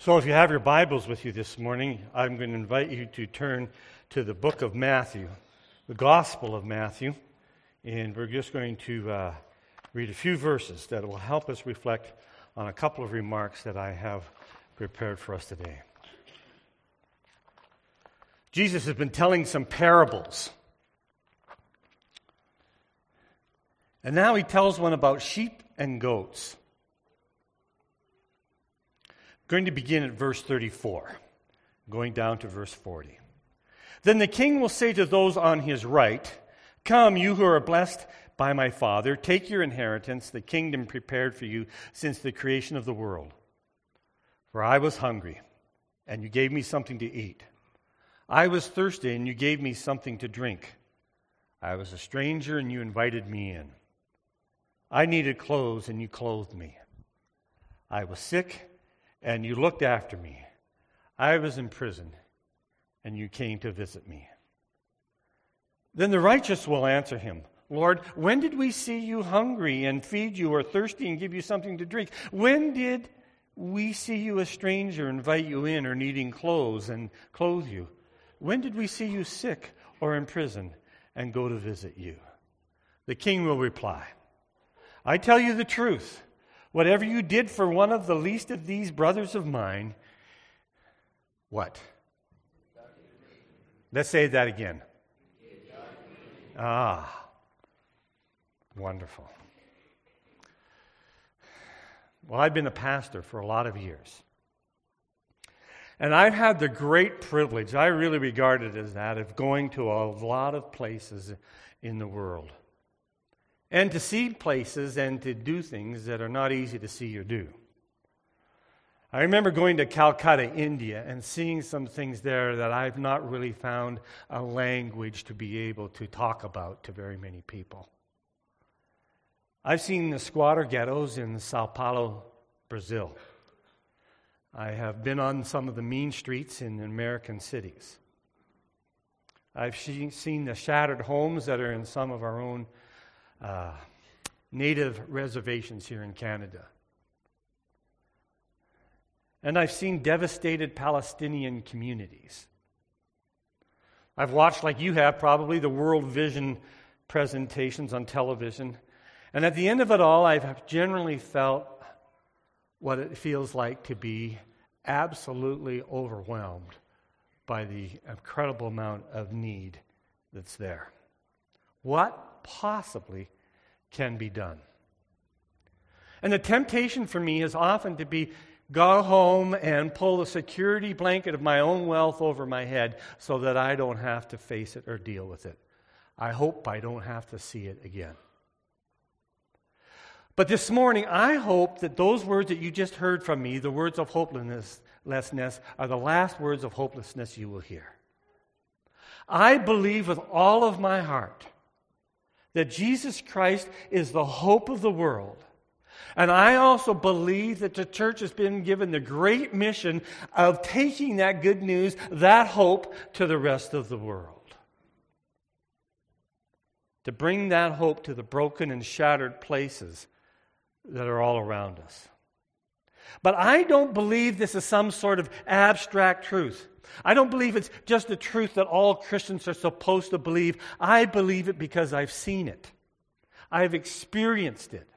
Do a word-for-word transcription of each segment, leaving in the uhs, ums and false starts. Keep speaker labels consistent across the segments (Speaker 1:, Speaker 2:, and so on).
Speaker 1: So if you have your Bibles with you this morning, I'm going to invite you to turn to the book of Matthew, the Gospel of Matthew, and we're just going to uh, read a few verses that will help us reflect on a couple of remarks that I have prepared for us today. Jesus has been telling some parables, and now he tells one about sheep and goats. Going to begin at verse thirty-four, going down to verse forty. Then the king will say to those on his right, "Come, you who are blessed by my Father, take your inheritance, the kingdom prepared for you since the creation of the world. For I was hungry, and you gave me something to eat. I was thirsty, and you gave me something to drink. I was a stranger, and you invited me in. I needed clothes, and you clothed me. I was sick, and you looked after me. I was in prison, and you came to visit me." Then the righteous will answer him, "Lord, when did we see you hungry and feed you, or thirsty and give you something to drink? When did we see you a stranger, invite you in, or needing clothes and clothe you? When did we see you sick or in prison and go to visit you?" The king will reply, "I tell you the truth. Whatever you did for one of the least of these brothers of mine," what? Let's say that again. Ah, wonderful. Well, I've been a pastor for a lot of years. And I've had the great privilege, I really regard it as that, of going to a lot of places in the world. And to see places and to do things that are not easy to see or do. I remember going to Calcutta, India, and seeing some things there that I've not really found a language to be able to talk about to very many people. I've seen the squatter ghettos in Sao Paulo, Brazil. I have been on some of the mean streets in American cities. I've seen the shattered homes that are in some of our own Uh, native reservations here in Canada. And I've seen devastated Palestinian communities. I've watched, like you have probably, the World Vision presentations on television. And at the end of it all, I've generally felt what it feels like to be absolutely overwhelmed by the incredible amount of need that's there. What possibly can be done? And the temptation for me is often to be go home and pull the security blanket of my own wealth over my head so that I don't have to face it or deal with it. I hope I don't have to see it again. But this morning, I hope that those words that you just heard from me, the words of hopelessness, are the last words of hopelessness you will hear. I believe with all of my heart that Jesus Christ is the hope of the world. And I also believe that the church has been given the great mission of taking that good news, that hope, to the rest of the world. To bring that hope to the broken and shattered places that are all around us. But I don't believe this is some sort of abstract truth. I don't believe it's just a truth that all Christians are supposed to believe. I believe it because I've seen it. I've experienced it.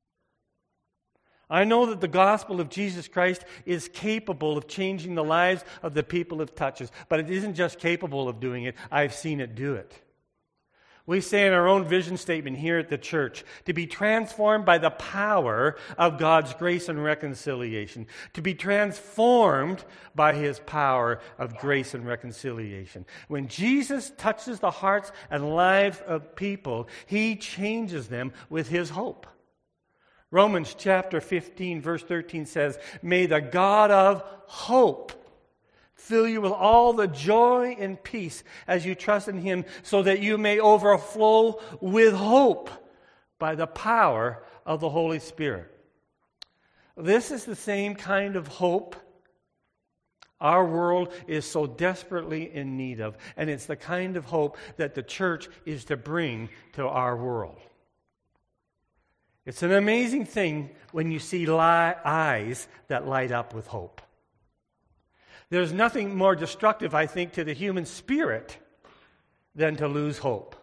Speaker 1: I know that the gospel of Jesus Christ is capable of changing the lives of the people it touches. But it isn't just capable of doing it. I've seen it do it. We say in our own vision statement here at the church, to be transformed by the power of God's grace and reconciliation. To be transformed by His power of grace and reconciliation. When Jesus touches the hearts and lives of people, He changes them with His hope. Romans chapter fifteen, verse thirteen says, "May the God of hope fill you with all the joy and peace as you trust in Him, so that you may overflow with hope by the power of the Holy Spirit." This is the same kind of hope our world is so desperately in need of. And it's the kind of hope that the church is to bring to our world. It's an amazing thing when you see li- eyes that light up with hope. There's nothing more destructive, I think, to the human spirit than to lose hope,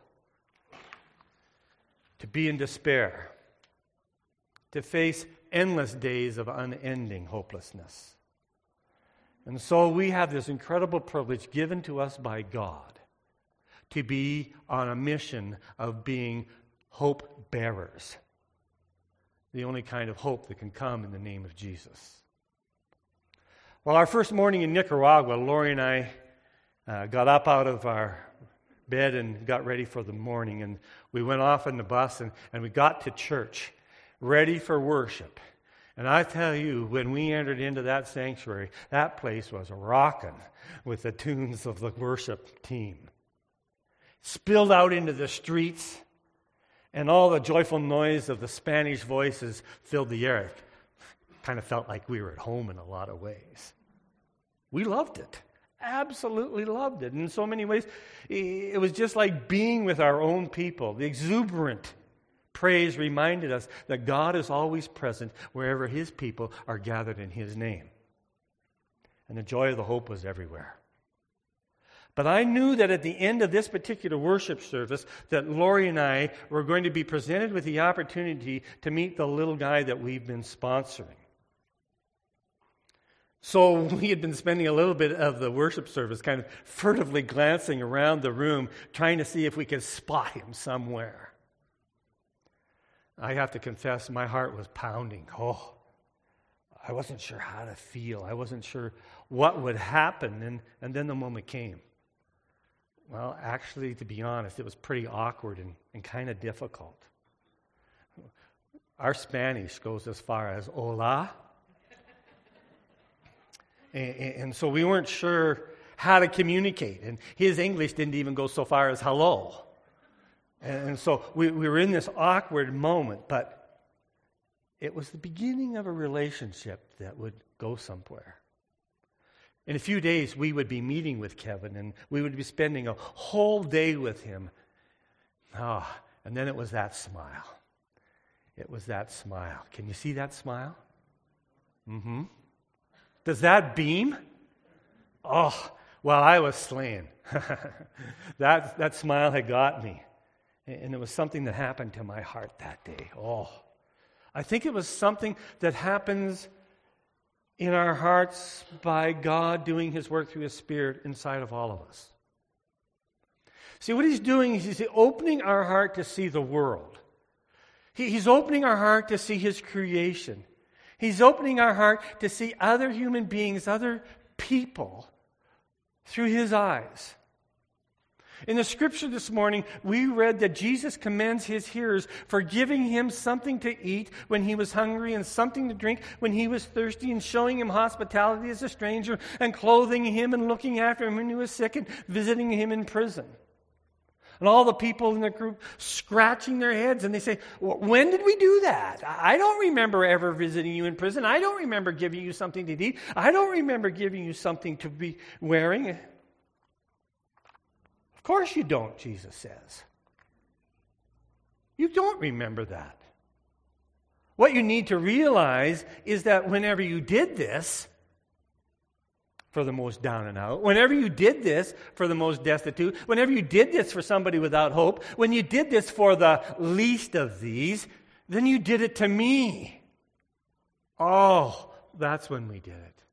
Speaker 1: to be in despair, to face endless days of unending hopelessness. And so we have this incredible privilege given to us by God to be on a mission of being hope bearers. The only kind of hope that can come in the name of Jesus. Well, our first morning in Nicaragua, Lori and I uh, got up out of our bed and got ready for the morning. And we went off in the bus and, and we got to church, ready for worship. And I tell you, when we entered into that sanctuary, that place was rocking with the tunes of the worship team. Spilled out into the streets, and all the joyful noise of the Spanish voices filled the air. Kind of felt like we were at home in a lot of ways. We loved it. Absolutely loved it. In so many ways, it was just like being with our own people. The exuberant praise reminded us that God is always present wherever His people are gathered in His name. And the joy of the hope was everywhere. But I knew that at the end of this particular worship service that Lori and I were going to be presented with the opportunity to meet the little guy that we've been sponsoring. So we had been spending a little bit of the worship service kind of furtively glancing around the room, trying to see if we could spot him somewhere. I have to confess, my heart was pounding. Oh, I wasn't sure how to feel. I wasn't sure what would happen. And, and then the moment came. Well, actually, to be honest, it was pretty awkward and, and kind of difficult. Our Spanish goes as far as hola. and, and so we weren't sure how to communicate. And his English didn't even go so far as hello. And so we, we were in this awkward moment, but it was the beginning of a relationship that would go somewhere. In a few days, we would be meeting with Kevin, and we would be spending a whole day with him. Ah, oh, and then it was that smile. It was that smile. Can you see that smile? Mm-hmm. Does that beam? Oh, well, I was slain. that, that smile had got me. And it was something that happened to my heart that day. Oh, I think it was something that happens in our hearts by God doing His work through His Spirit inside of all of us. See, what He's doing is He's opening our heart to see the world. He, he's opening our heart to see His creation. He's opening our heart to see other human beings, other people, through His eyes. In the scripture this morning, we read that Jesus commends His hearers for giving Him something to eat when He was hungry and something to drink when He was thirsty, and showing Him hospitality as a stranger, and clothing Him and looking after Him when He was sick, and visiting Him in prison. And all the people in the group scratching their heads, and they say, when did we do that? I don't remember ever visiting you in prison. I don't remember giving you something to eat. I don't remember giving you something to be wearing. Of course you don't, Jesus says. You don't remember that. What you need to realize is that whenever you did this for the most down and out, whenever you did this for the most destitute, whenever you did this for somebody without hope, when you did this for the least of these, then you did it to me. Oh, that's when we did it.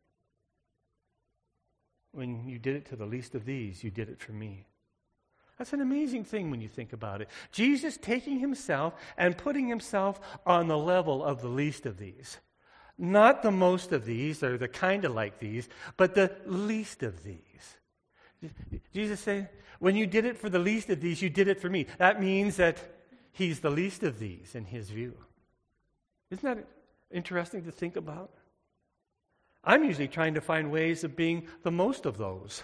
Speaker 1: When you did it to the least of these, you did it for me. That's an amazing thing when you think about it. Jesus taking Himself and putting Himself on the level of the least of these. Not the most of these, or the kind of like these, but the least of these. Jesus said, when you did it for the least of these, you did it for me. That means that He's the least of these in His view. Isn't that interesting to think about? I'm usually trying to find ways of being the most of those.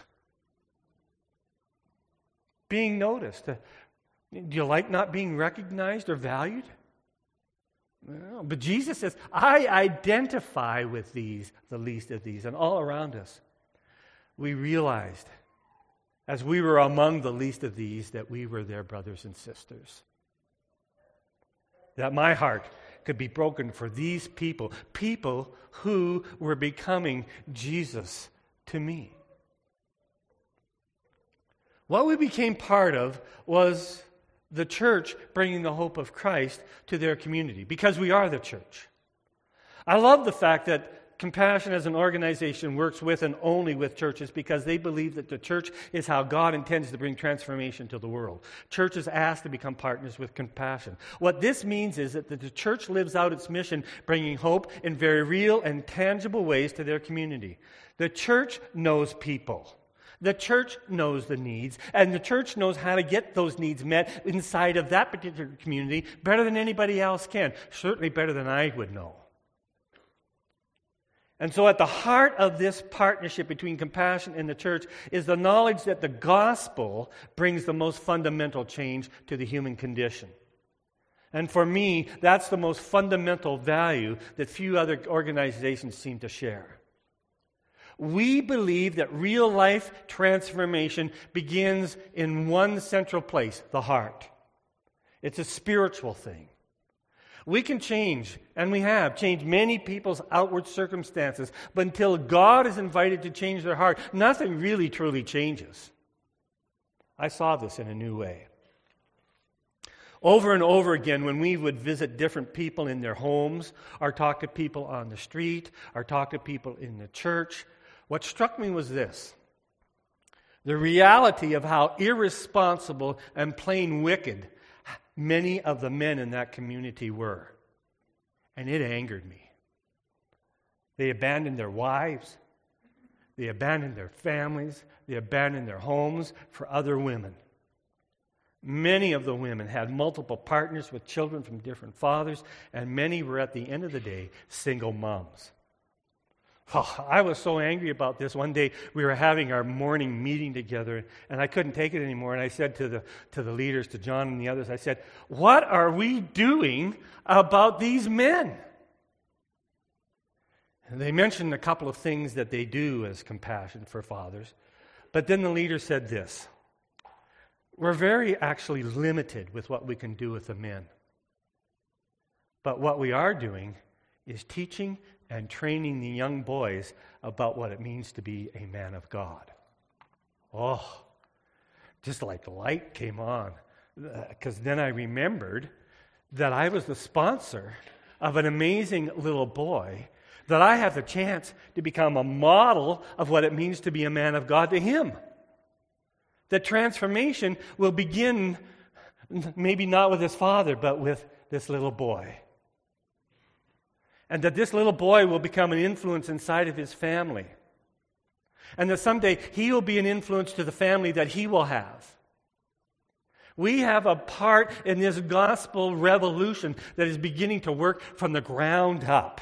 Speaker 1: Being noticed. Do you like not being recognized or valued? No, but Jesus says, I identify with these, the least of these, and all around us. We realized, as we were among the least of these, that we were their brothers and sisters. That my heart could be broken for these people, people who were becoming Jesus' to me. What we became part of was the church bringing the hope of Christ to their community, because we are the church. I love the fact that Compassion as an organization works with and only with churches, because they believe that the church is how God intends to bring transformation to the world. Churches ask to become partners with Compassion. What this means is that the church lives out its mission, bringing hope in very real and tangible ways to their community. The church knows people. The church knows the needs, and the church knows how to get those needs met inside of that particular community better than anybody else can, certainly better than I would know. And so at the heart of this partnership between Compassion and the church is the knowledge that the gospel brings the most fundamental change to the human condition. And for me, that's the most fundamental value that few other organizations seem to share. We believe that real life transformation begins in one central place, the heart. It's a spiritual thing. We can change, and we have changed many people's outward circumstances, but until God is invited to change their heart, nothing really truly changes. I saw this in a new way. Over and over again, when we would visit different people in their homes, or talk to people on the street, or talk to people in the church, what struck me was this: the reality of how irresponsible and plain wicked many of the men in that community were. And it angered me. They abandoned their wives. They abandoned their families. They abandoned their homes for other women. Many of the women had multiple partners with children from different fathers, and many were, at the end of the day, single moms. Oh, I was so angry about this. One day we were having our morning meeting together, and I couldn't take it anymore. And I said to the to the leaders, to John and the others, I said, "What are we doing about these men?" And they mentioned a couple of things that they do as Compassion for fathers. But then the leader said this: "We're very actually limited with what we can do with the men. But what we are doing is teaching and training the young boys about what it means to be a man of God." Oh, just like light came on. Because then I remembered that I was the sponsor of an amazing little boy, that I had the chance to become a model of what it means to be a man of God to him. That transformation will begin maybe not with his father, but with this little boy. And that this little boy will become an influence inside of his family. And that someday he will be an influence to the family that he will have. We have a part in this gospel revolution that is beginning to work from the ground up.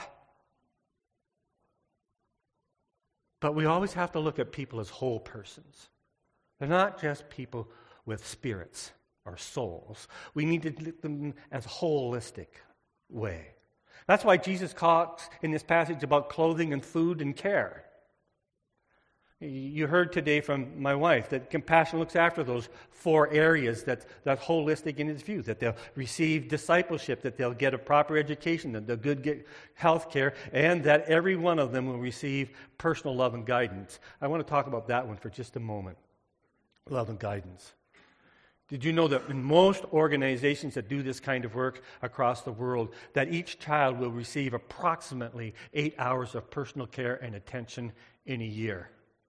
Speaker 1: But we always have to look at people as whole persons. They're not just people with spirits or souls. We need to look at them as a holistic way. That's why Jesus talks in this passage about clothing and food and care. You heard today from my wife that Compassion looks after those four areas, that, that holistic in its view, that they'll receive discipleship, that they'll get a proper education, that they'll good get health care, and that every one of them will receive personal love and guidance. I want to talk about that one for just a moment. Love and guidance. Did you know that in most organizations that do this kind of work across the world, that each child will receive approximately eight hours of personal care and attention in a year?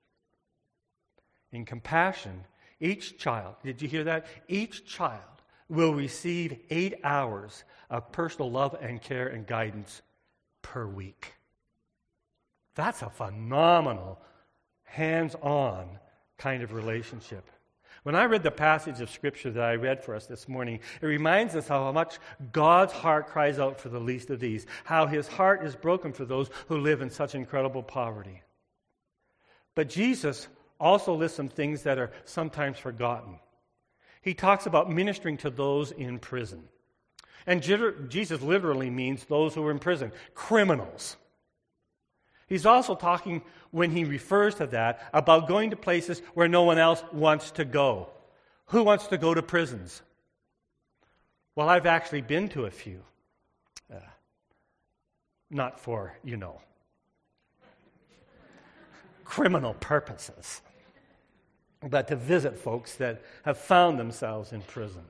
Speaker 1: In Compassion, each child, did you hear that? Each child will receive eight hours of personal love and care and guidance per week. That's a phenomenal, hands-on kind of relationship. When I read the passage of Scripture that I read for us this morning, it reminds us how much God's heart cries out for the least of these, how His heart is broken for those who live in such incredible poverty. But Jesus also lists some things that are sometimes forgotten. He talks about ministering to those in prison. And Jesus literally means those who are in prison, criminals. He's also talking, when he refers to that, about going to places where no one else wants to go. Who wants to go to prisons? Well, I've actually been to a few. Uh, not for, you know. criminal purposes, but to visit folks that have found themselves in prison.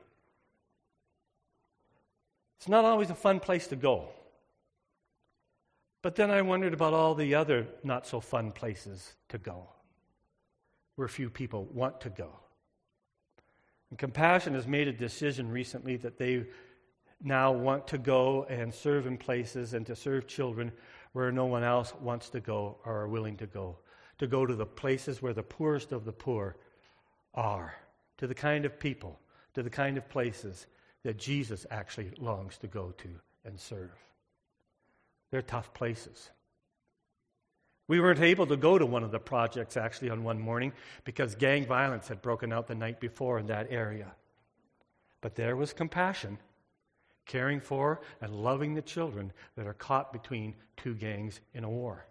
Speaker 1: It's not always a fun place to go. But then I wondered about all the other not-so-fun places to go, where few people want to go. And Compassion has made a decision recently that they now want to go and serve in places and to serve children where no one else wants to go or are willing to go. To go to the places where the poorest of the poor are. To the kind of people, to the kind of places that Jesus actually longs to go to and serve. They're tough places. We weren't able to go to one of the projects actually on one morning because gang violence had broken out the night before in that area. But there was Compassion, caring for and loving the children that are caught between two gangs in a war.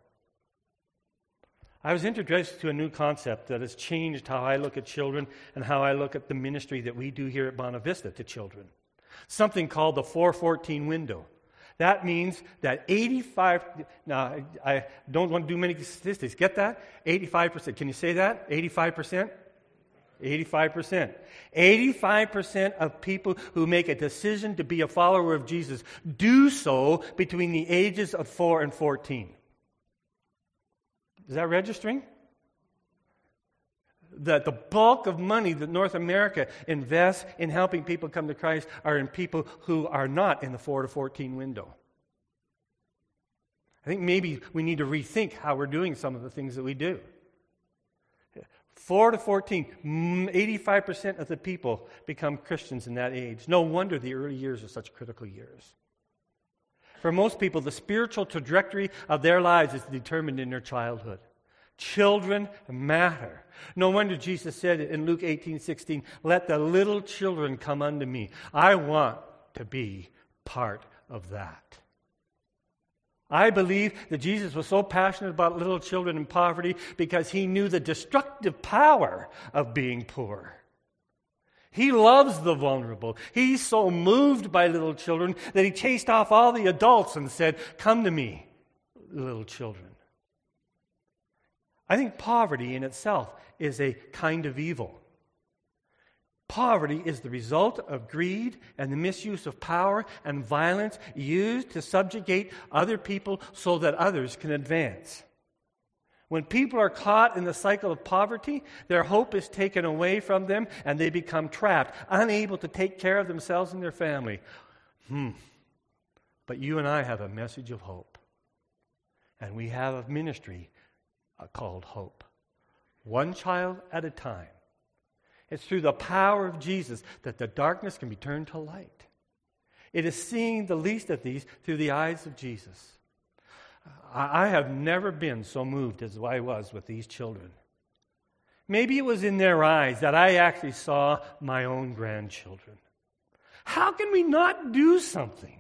Speaker 1: I was introduced to a new concept that has changed how I look at children and how I look at the ministry that we do here at Bonavista to children. Something called the four fourteen window. That means that eighty-five, now I don't want to do many statistics, get that? eighty-five percent, can you say that? eighty-five percent? eighty-five percent. eighty-five percent of people who make a decision to be a follower of Jesus do so between the ages of four and fourteen. Is that registering? That the bulk of money that North America invests in helping people come to Christ are in people who are not in the four to fourteen window. I think maybe we need to rethink how we're doing some of the things that we do. four to fourteen, eighty-five percent of the people become Christians in that age. No wonder the early years are such critical years. For most people, the spiritual trajectory of their lives is determined in their childhood. Children matter. No wonder Jesus said in Luke eighteen sixteen, "Let the little children come unto me." I want to be part of that. I believe that Jesus was so passionate about little children in poverty because he knew the destructive power of being poor. He loves the vulnerable. He's so moved by little children that he chased off all the adults and said, "Come to me, little children." I think poverty in itself is a kind of evil. Poverty is the result of greed and the misuse of power and violence used to subjugate other people so that others can advance. When people are caught in the cycle of poverty, their hope is taken away from them and they become trapped, unable to take care of themselves and their family. Hmm. But you and I have a message of hope. And we have a ministry called Hope. One child at a time. It's through the power of Jesus that the darkness can be turned to light. It is seeing the least of these through the eyes of Jesus. I have never been so moved as I was with these children. Maybe it was in their eyes that I actually saw my own grandchildren. How can we not do something?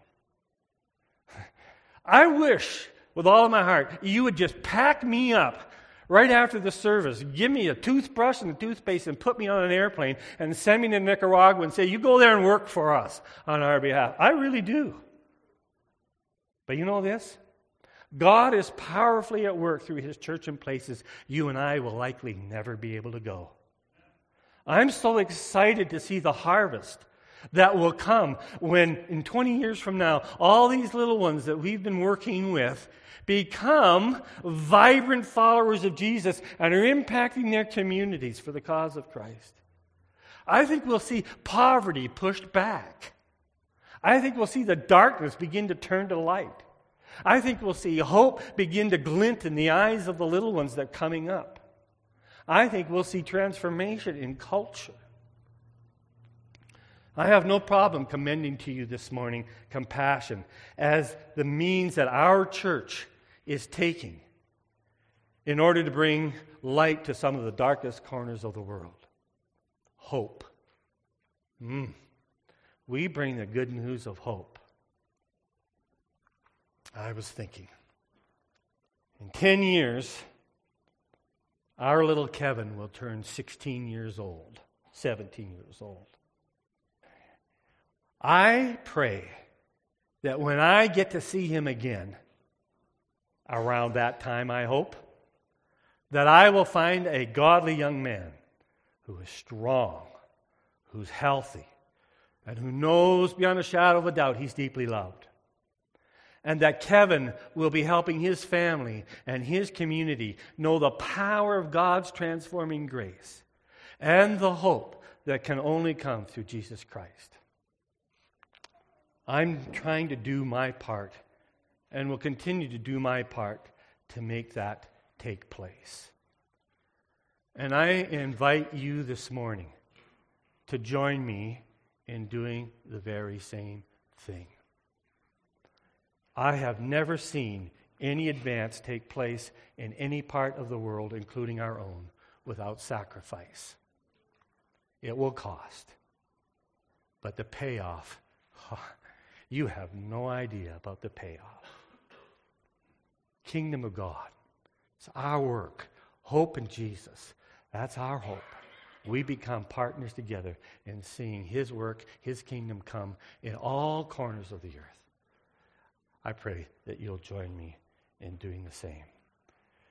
Speaker 1: I wish, with all of my heart, you would just pack me up right after the service, give me a toothbrush and a toothpaste and put me on an airplane and send me to Nicaragua and say, "You go there and work for us on our behalf." I really do. But you know this? God is powerfully at work through His church in places you and I will likely never be able to go. I'm so excited to see the harvest that will come when, in twenty years from now, all these little ones that we've been working with become vibrant followers of Jesus and are impacting their communities for the cause of Christ. I think we'll see poverty pushed back. I think we'll see the darkness begin to turn to light. I think we'll see hope begin to glint in the eyes of the little ones that are coming up. I think we'll see transformation in culture. I have no problem commending to you this morning Compassion as the means that our church is taking in order to bring light to some of the darkest corners of the world. Hope. Mm. We bring the good news of hope. I was thinking, in ten years, our little Kevin will turn sixteen years old, seventeen years old. I pray that when I get to see him again, around that time, I hope, that I will find a godly young man who is strong, who's healthy, and who knows beyond a shadow of a doubt he's deeply loved. And that Kevin will be helping his family and his community know the power of God's transforming grace and the hope that can only come through Jesus Christ. I'm trying to do my part and will continue to do my part to make that take place. And I invite you this morning to join me in doing the very same thing. I have never seen any advance take place in any part of the world, including our own, without sacrifice. It will cost. But the payoff, you have no idea about the payoff. Kingdom of God. It's our work. Hope in Jesus. That's our hope. We become partners together in seeing His work, His kingdom come in all corners of the earth. I pray that you'll join me in doing the same.